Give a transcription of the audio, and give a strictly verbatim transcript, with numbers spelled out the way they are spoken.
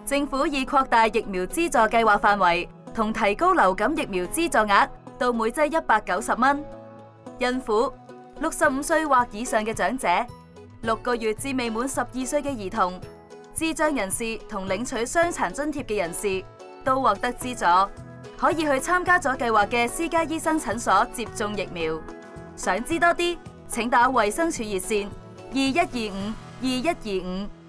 政府已擴大疫苗資助計劃範圍，同提高流感疫苗資助額到每劑一百九十蚊。孕婦、六十五歲或以上嘅長者、六個月至未滿十二歲嘅兒童、智障人士同領取傷殘津貼嘅人士都獲得資助，可以去參加咗計劃嘅私家醫生診所接種疫苗。想知多啲，請打衛生署熱線二一二五二一二五。